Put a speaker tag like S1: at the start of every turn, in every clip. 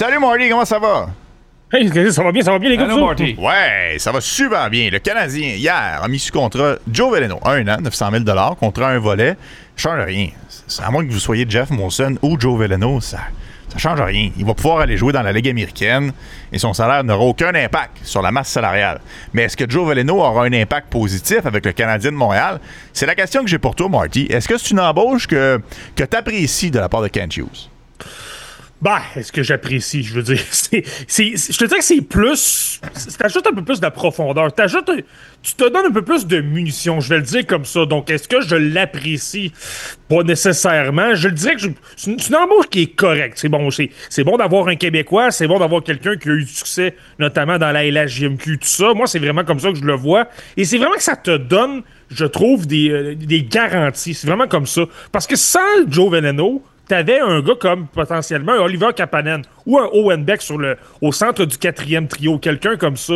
S1: Salut Marty, comment ça va?
S2: Hey, ça va bien les gars?
S3: Allô, Marty.
S1: Ouais, ça va super bien. Le Canadien, hier, a mis sous contrat Joe Veleno, 1 an, 900 000 $, contrat un volet. Ça change rien. À moins que vous soyez Jeff Molson ou Joe Veleno, ça change rien. Il va pouvoir aller jouer dans la Ligue américaine et son salaire n'aura aucun impact sur la masse salariale. Mais est-ce que Joe Veleno aura un impact positif avec le Canadien de Montréal? C'est la question que j'ai pour toi, Marty. Est-ce que c'est une embauche que tu apprécies de la part de Kent Hughes?
S2: Bah, est-ce que j'apprécie? Je veux dire, je te dirais que c'est plus. T'ajoutes un peu plus de profondeur. Tu te donnes un peu plus de munitions, je vais le dire comme ça. Donc, est-ce que je l'apprécie? Pas nécessairement. Je le dirais que c'est une embauche qui est correcte. C'est bon d'avoir un Québécois, c'est bon d'avoir quelqu'un qui a eu du succès, notamment dans la LHJMQ, tout ça. Moi, c'est vraiment comme ça que je le vois. Et c'est vraiment que ça te donne, je trouve, des garanties. C'est vraiment comme ça. Parce que sans Joe Veleno, t'avais un gars comme potentiellement un Oliver Kapanen ou un Owen Beck au centre du 4e trio, quelqu'un comme ça.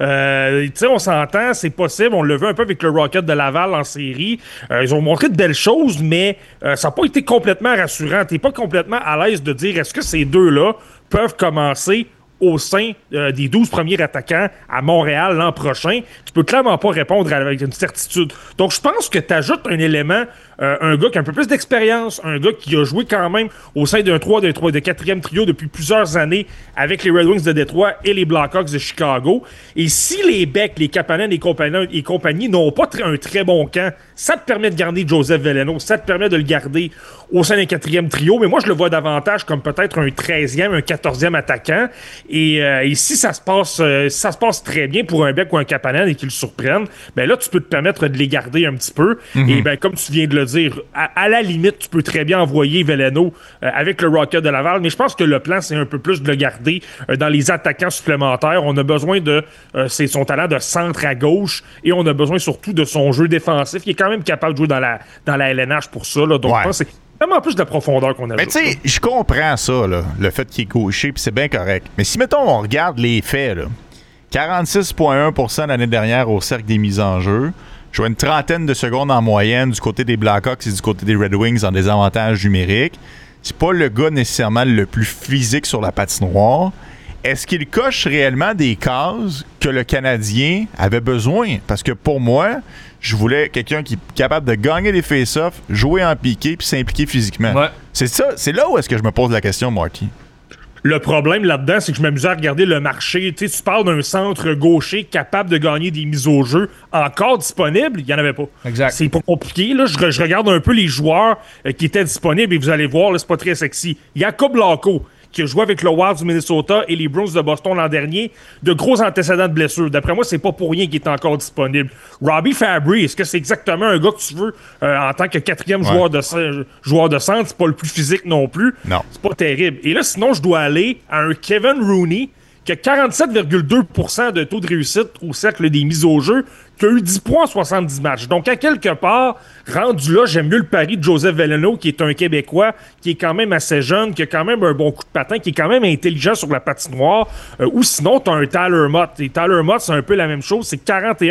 S2: Tu sais, on s'entend, c'est possible, on l'a vu un peu avec le Rocket de Laval en série. Ils ont montré de belles choses, mais ça n'a pas été complètement rassurant. T'es pas complètement à l'aise de dire est-ce que ces deux-là peuvent commencer au sein des 12 premiers attaquants à Montréal l'an prochain. Tu peux clairement pas répondre avec une certitude. Donc, je pense que tu ajoutes un élément, un gars qui a un peu plus d'expérience, un gars qui a joué quand même au sein d'un 4e trio depuis plusieurs années avec les Red Wings de Détroit et les Blackhawks de Chicago. Et si les Beck, les Kapanen et compagnie n'ont pas un très bon camp, ça te permet de garder Joseph Veleno, ça te permet de le garder au sein d'un 4e trio, mais moi, je le vois davantage comme peut-être un 13e, un 14e attaquant. Et si ça se passe très bien pour un Beck ou un Kapanen et qu'ils le surprennent, ben là, tu peux te permettre de les garder un petit peu. Et ben comme tu viens de le dire, à la limite, tu peux très bien envoyer Veleno avec le Rocket de Laval, mais je pense que le plan, c'est un peu plus de le garder dans les attaquants supplémentaires. On a besoin de son talent de centre à gauche et on a besoin surtout de son jeu défensif. Il est quand même capable de jouer dans la LNH pour ça. Là. Donc, je pense que c'est vraiment plus de profondeur qu'on a.
S1: Mais tu sais, je comprends ça, là, le fait qu'il est gaucher, puis c'est bien correct. Mais si, mettons, on regarde les faits, là, 46,1% l'année dernière au cercle des mises en jeu, jouait une trentaine de secondes en moyenne du côté des Blackhawks et du côté des Red Wings en désavantage numérique. C'est pas le gars nécessairement le plus physique sur la patinoire. Est-ce qu'il coche réellement des cases que le Canadien avait besoin? Parce que pour moi, je voulais quelqu'un qui est capable de gagner les face-offs, jouer en piqué puis s'impliquer physiquement. Ouais. C'est ça, c'est là où est-ce que je me pose la question, Marty.
S2: Le problème là-dedans, c'est que je m'amusais à regarder le marché. Tu sais, tu parles d'un centre gaucher capable de gagner des mises au jeu encore disponible, il n'y en avait pas.
S3: Exact.
S2: C'est pas compliqué. Là. Je regarde un peu les joueurs qui étaient disponibles et vous allez voir, là, c'est pas très sexy. Jacob Lauko, qui a joué avec le Wild du Minnesota et les Bruins de Boston l'an dernier, de gros antécédents de blessures. D'après moi, c'est pas pour rien qu'il est encore disponible. Robbie Fabry, est-ce que c'est exactement un gars que tu veux en tant que 4e joueur de centre? C'est pas le plus physique non plus.
S1: Non.
S2: C'est pas terrible. Et là, sinon, je dois aller à un Kevin Rooney qui a 47,2% de taux de réussite au cercle des mises au jeu, qui a eu 10 points en 70 matchs. Donc, à quelque part, rendu là, j'aime mieux le pari de Joseph Veleno, qui est un Québécois, qui est quand même assez jeune, qui a quand même un bon coup de patin, qui est quand même intelligent sur la patinoire. Ou sinon, tu as un Tyler Mott. Et Tyler Mott, c'est un peu la même chose. C'est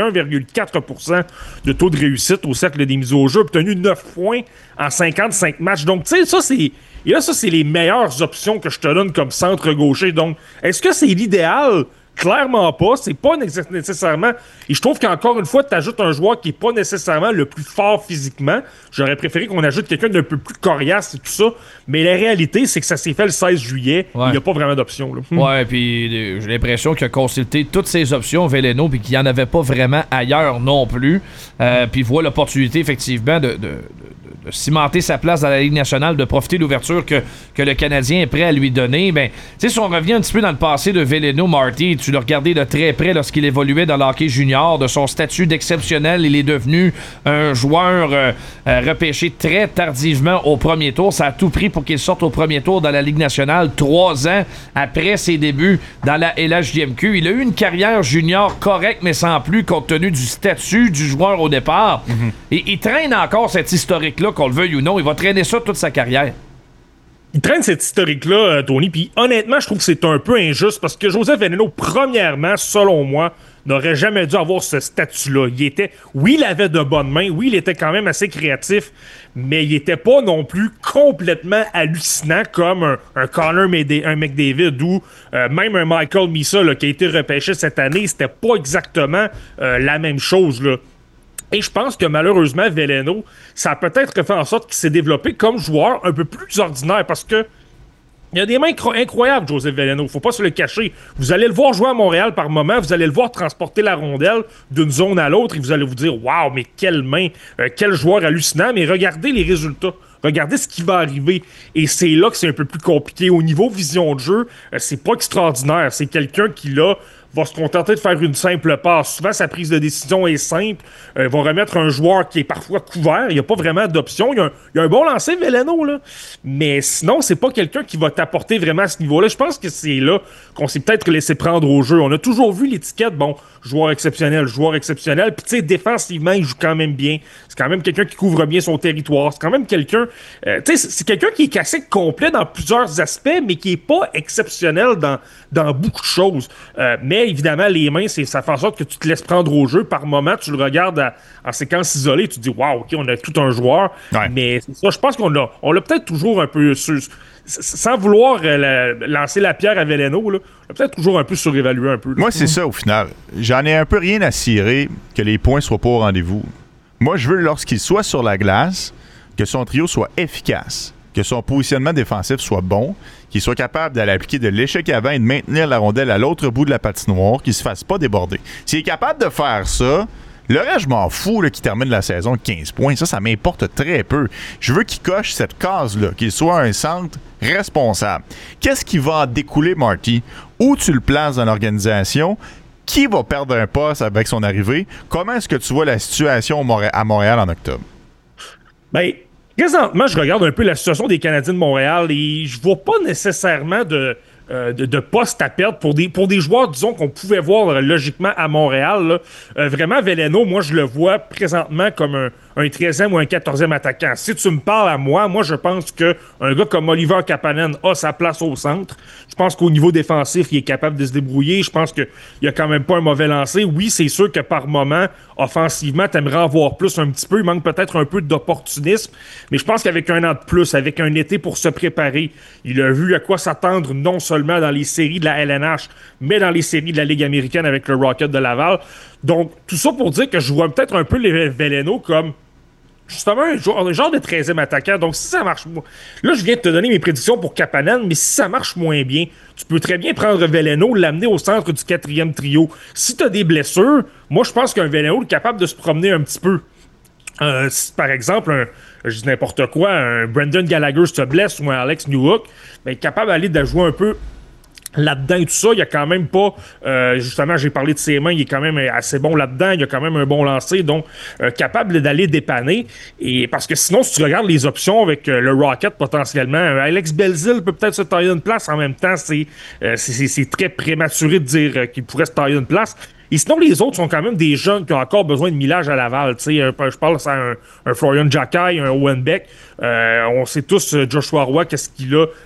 S2: 41,4% de taux de réussite au cercle des mises au jeu, obtenu 9 points en 55 matchs. Donc, tu sais, ça, c'est... Et là, ça, c'est les meilleures options que je te donne comme centre gaucher. Donc, est-ce que c'est l'idéal? Clairement pas. C'est pas nécessairement... Et je trouve qu'encore une fois, tu ajoutes un joueur qui est pas nécessairement le plus fort physiquement. J'aurais préféré qu'on ajoute quelqu'un d'un peu plus coriace et tout ça. Mais la réalité, c'est que ça s'est fait le 16 juillet. Il n'y a pas vraiment d'option. Là.
S3: Ouais, puis j'ai l'impression qu'il a consulté toutes ses options, Veleno, puis qu'il n'y en avait pas vraiment ailleurs non plus. Puis il voit l'opportunité, effectivement, de cimenter sa place dans la Ligue nationale, de profiter de l'ouverture que le Canadien est prêt à lui donner. Ben, tu sais, si on revient un petit peu dans le passé de Veleno, Marty, tu l'as regardé de très près lorsqu'il évoluait dans le hockey junior, de son statut d'exceptionnel, il est devenu un joueur repêché très tardivement au premier tour. Ça a tout pris pour qu'il sorte au premier tour dans la Ligue nationale 3 ans après ses débuts dans la LHJMQ. Il a eu une carrière junior correcte, mais sans plus, compte tenu du statut du joueur au départ. Et il traîne encore cet historique-là, qu'on le veuille ou non. Il va traîner ça toute sa carrière.
S2: il traîne cette historique-là, Tony, puis honnêtement, je trouve que c'est un peu injuste parce que Joseph Veleno, premièrement, selon moi, n'aurait jamais dû avoir ce statut-là. Oui, il avait de bonnes mains, oui, il était quand même assez créatif, mais il était pas non plus complètement hallucinant comme un Connor McDavid ou même un Michael Misa là, qui a été repêché cette année. C'était pas exactement la même chose, là. Et je pense que malheureusement, Veleno, ça a peut-être fait en sorte qu'il s'est développé comme joueur un peu plus ordinaire parce que il a des mains incroyables, Joseph Veleno. Faut pas se le cacher. Vous allez le voir jouer à Montréal par moment, vous allez le voir transporter la rondelle d'une zone à l'autre et vous allez vous dire « Wow, mais quelle main, quel joueur hallucinant », mais regardez les résultats. Regardez ce qui va arriver. Et c'est là que c'est un peu plus compliqué. Au niveau vision de jeu, c'est pas extraordinaire. C'est quelqu'un qui, là, va se contenter de faire une simple passe. Souvent, sa prise de décision est simple. Va remettre un joueur qui est parfois couvert. Il n'y a pas vraiment d'option. Il y a un bon lancer, Veleno, là. Mais sinon, c'est pas quelqu'un qui va t'apporter vraiment à ce niveau-là. Je pense que c'est là qu'on s'est peut-être laissé prendre au jeu. On a toujours vu l'étiquette, bon, joueur exceptionnel. Puis, tu sais, défensivement, il joue quand même bien. C'est quand même quelqu'un qui couvre bien son territoire. C'est quand même quelqu'un... tu sais, c'est quelqu'un qui est assez complet dans plusieurs aspects, mais qui est pas exceptionnel dans beaucoup de choses. Mais évidemment, les mains, ça fait en sorte que tu te laisses prendre au jeu. Par moment, tu le regardes en séquence isolée, tu te dis « Wow, OK, on a tout un joueur. Ouais. » Mais c'est ça, je pense qu'on l'a peut-être toujours un peu... sans vouloir lancer la pierre à Veleno, là, on l'a peut-être toujours un peu surévalué un peu. Là.
S1: Moi, c'est ça, au final. J'en ai un peu rien à cirer que les points soient pas au rendez-vous. Moi, je veux, lorsqu'il soit sur la glace, que son trio soit efficace, que son positionnement défensif soit bon, qu'il soit capable d'aller appliquer de l'échec avant et de maintenir la rondelle à l'autre bout de la patinoire, qu'il se fasse pas déborder. S'il est capable de faire ça, le reste, je m'en fous qu'il termine la saison de 15 points. Ça m'importe très peu. Je veux qu'il coche cette case-là, qu'il soit un centre responsable. Qu'est-ce qui va en découler, Marty? Où tu le places dans l'organisation? Qui va perdre un poste avec son arrivée? Comment est-ce que tu vois la situation à Montréal en octobre?
S2: Ben, présentement, je regarde un peu la situation des Canadiens de Montréal et je vois pas nécessairement de poste à perdre pour des joueurs, disons, qu'on pouvait voir logiquement à Montréal. Là. Vraiment, Veleno, moi, je le vois présentement comme un 13e ou un 14e attaquant. Si tu me parles à moi je pense qu'un gars comme Oliver Kapanen a sa place au centre. Je pense qu'au niveau défensif, il est capable de se débrouiller. Je pense qu'il a quand même pas un mauvais lancer. Oui, c'est sûr que par moment, offensivement, t'aimerais en voir plus un petit peu. Il manque peut-être un peu d'opportunisme. Mais je pense qu'avec un an de plus, avec un été pour se préparer, il a vu à quoi s'attendre non seulement dans les séries de la LNH, mais dans les séries de la Ligue américaine avec le Rocket de Laval. Donc, tout ça pour dire que je vois peut-être un peu les Veleno comme justement un genre de 13e attaquant. Donc, si ça marche... Là, je viens de te donner mes prédictions pour Kapanen, mais si ça marche moins bien, tu peux très bien prendre Veleno, l'amener au centre du 4e trio. Si tu as des blessures, moi, je pense qu'un Veleno est capable de se promener un petit peu. Si, par exemple, je dis n'importe quoi, un Brendan Gallagher se blesse ou un Alex Newhook, ben, capable d'aller de jouer un peu là-dedans et tout ça. Il y a quand même pas... justement, j'ai parlé de ses mains, il est quand même assez bon là-dedans. Il a quand même un bon lancer, donc capable d'aller dépanner. Et parce que sinon, si tu regardes les options avec le Rocket, potentiellement, Alex Belzile peut peut-être se tailler une place. En même temps, c'est très prématuré de dire qu'il pourrait se tailler une place. Et sinon, les autres sont quand même des jeunes qui ont encore besoin de millage à Laval. Je parle à un Florian Jacquet, un Owen Beck. On sait tous, Joshua Roy, qu'est-ce qu'il a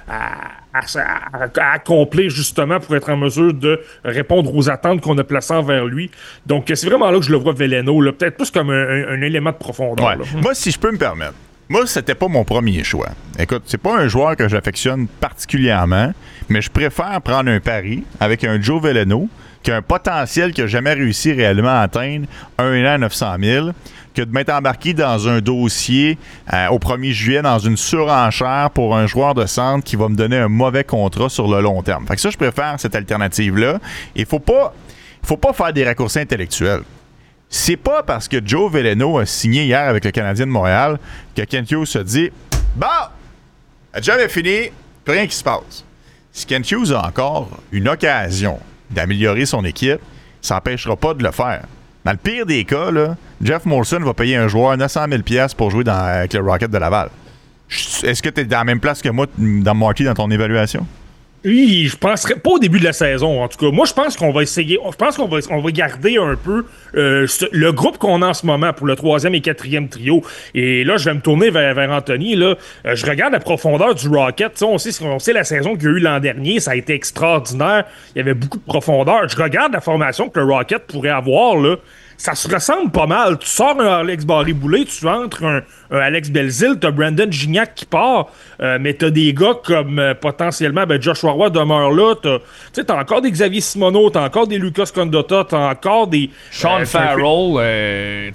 S2: à accomplir justement pour être en mesure de répondre aux attentes qu'on a placées envers lui. Donc, c'est vraiment là que je le vois, Veleno. Là, peut-être plus comme un élément de profondeur.
S1: Ouais. Moi, si je peux me permettre, moi, c'était pas mon premier choix. Écoute, c'est pas un joueur que j'affectionne particulièrement, mais je préfère prendre un pari avec un Joe Veleno qui a un potentiel qu'il n'a jamais réussi réellement à atteindre, 1 an 900 000, que de m'être embarqué dans un dossier au 1er juillet dans une surenchère pour un joueur de centre qui va me donner un mauvais contrat sur le long terme. Fait que ça, je préfère cette alternative-là. Il faut pas faire des raccourcis intellectuels. C'est pas parce que Joe Veleno a signé hier avec le Canadien de Montréal que Kent Hughes se dit « Bon, le job est fini, plus rien qui se passe. » Si Kent Hughes a encore une occasion d'améliorer son équipe, ça n'empêchera pas de le faire. Dans le pire des cas, là, Jeff Molson va payer un joueur 900 000 $ pour jouer avec le Rocket de Laval. Est-ce que tu es dans la même place que moi, dans Marty, dans ton évaluation?
S2: Oui, je penserais pas au début de la saison, en tout cas. Moi, je pense qu'on va essayer. Je pense qu'on va garder un peu le groupe qu'on a en ce moment pour le 3e et 4e trio. Et là, je vais me tourner vers Anthony. Là. Je regarde la profondeur du Rocket. On sait la saison qu'il y a eu l'an dernier. Ça a été extraordinaire. Il y avait beaucoup de profondeur. Je regarde la formation que le Rocket pourrait avoir, là. Ça se ressemble pas mal. Tu sors un Alex Barré-Boulet, tu entres un Alex Belzile, t'as Brandon Gignac qui part, mais t'as des gars comme potentiellement Joshua Roy demeure là. T'as encore des Xavier Simoneau, t'as encore des Lucas Condotta, t'as encore des...
S3: Sean Farrell,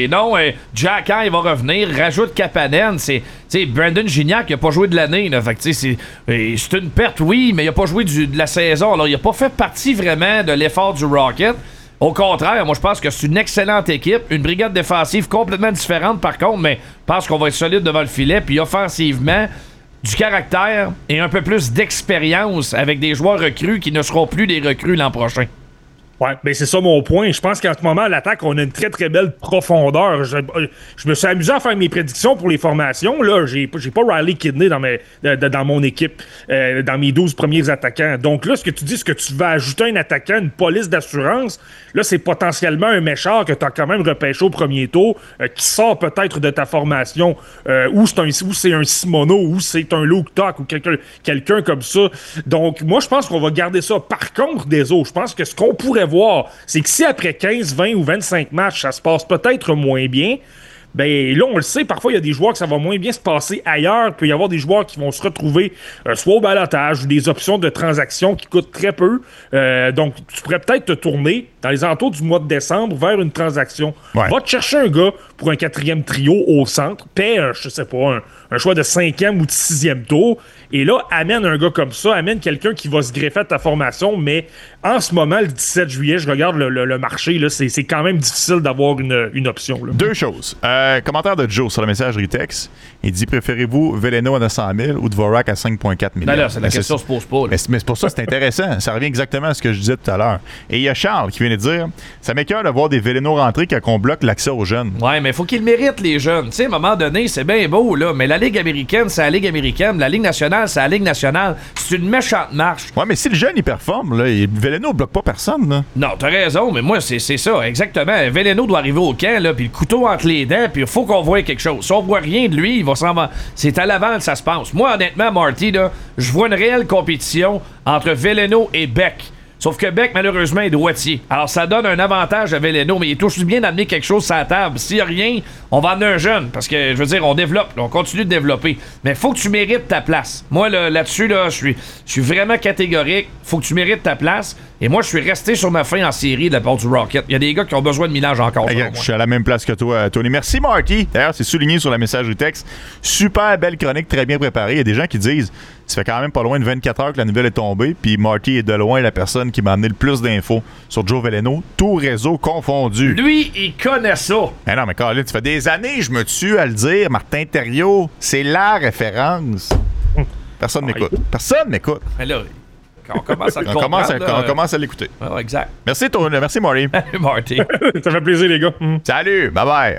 S3: Jack il va revenir, rajoute Kapanen, Brandon Gignac, il a pas joué de l'année, là, fait que c'est une perte, oui, mais il a pas joué de la saison, alors il a pas fait partie vraiment de l'effort du Rocket. Au contraire, moi je pense que c'est une excellente équipe, une brigade défensive complètement différente par contre, mais je pense qu'on va être solide devant le filet, puis offensivement, du caractère et un peu plus d'expérience avec des joueurs recrues qui ne seront plus des recrues l'an prochain.
S2: Ouais, ben c'est ça mon point. Je pense qu'en ce moment, à l'attaque, on a une très très belle profondeur. Je me suis amusé à faire mes prédictions pour les formations. Là, j'ai pas Riley Kidney dans mon équipe, dans mes 12 premiers attaquants. Donc là, ce que tu vas ajouter un attaquant, une police d'assurance, là, c'est potentiellement un méchant que tu as quand même repêché au premier tour, qui sort peut-être de ta formation, ou c'est un Simoneau, ou c'est un Luke Tuck, ou quelqu'un comme ça. Donc, moi, je pense qu'on va garder ça. Par contre, des autres, je pense que ce qu'on pourrait voir, c'est que si après 15, 20 ou 25 matchs, ça se passe peut-être moins bien, ben là, on le sait, parfois, il y a des joueurs que ça va moins bien se passer ailleurs. Il peut y avoir des joueurs qui vont se retrouver soit au balotage ou des options de transaction qui coûtent très peu. Donc, tu pourrais peut-être te tourner dans les alentours du mois de décembre vers une transaction.
S1: Ouais.
S2: Va te chercher un gars pour un 4e trio au centre, paie, je sais pas, un choix de 5e ou de 6e tour, et là, amène un gars comme ça, amène quelqu'un qui va se greffer à ta formation, mais en ce moment, le 17 juillet, je regarde le marché, là, c'est quand même difficile d'avoir une option. Là.
S1: Deux choses. Commentaire de Joe sur le messagerie texte. Il dit, préférez-vous Veleno à 900 000 ou Dvorak à 5,4 millions?
S3: Ben là, la question se pose pas. Là.
S1: Mais c'est pour ça, c'est intéressant. Ça revient exactement à ce que je disais tout à l'heure. Et il y a Charles qui vient de dire, ça m'écoeure de voir des Veleno rentrer quand on bloque l'accès aux jeunes.
S3: Ouais, mais faut qu'ils le méritent, les jeunes. Tu sais, à un moment donné, c'est bien beau, là, mais la Ligue américaine, c'est la Ligue américaine. La Ligue nationale, c'est la Ligue nationale. C'est une méchante marche.
S1: Ouais, mais si le jeune, il performe, là, Veleno ne bloque pas personne, là.
S3: Non, t'as raison, mais moi, c'est ça, exactement. Veleno doit arriver au camp, là, puis le couteau entre les dents, puis il faut qu'on voit quelque chose. Si on voit rien de lui, il va s'en va. C'est à l'avant que ça se passe. Moi, honnêtement, Marty, là, je vois une réelle compétition entre Veleno et Beck. Sauf que Beck, malheureusement, est droitier. Alors, ça donne un avantage à Veleno, mais il est aussi bien d'amener quelque chose sur la table. S'il n'y a rien, on va amener un jeune. Parce que, je veux dire, on développe, là, on continue de développer. Mais il faut que tu mérites ta place. Moi, là-dessus, là, je suis vraiment catégorique. Faut que tu mérites ta place. Et moi, je suis resté sur ma fin en série de la part du Rocket. Il y a des gars qui ont besoin de millage encore.
S1: Je suis à la même place que toi, Tony. Merci, Marty. D'ailleurs, c'est souligné sur la messagerie texte. Super belle chronique, très bien préparée. Il y a des gens qui disent, ça fait quand même pas loin de 24 heures que la nouvelle est tombée, puis Marty est de loin la personne qui m'a amené le plus d'infos sur Joe Veleno, tout réseau confondu.
S3: Lui, il connaît ça.
S1: Mais non, mais Colin, ça fait des années je me tue à le dire. Martin Thériault, c'est la référence. Personne m'écoute. Personne m'écoute.
S3: Mais là, on commence à le
S1: on commence à l'écouter.
S3: Ouais, exact.
S1: Merci, Tony. Merci, Marty.
S3: Marty.
S2: Ça fait plaisir, les gars.
S1: Salut. Bye-bye.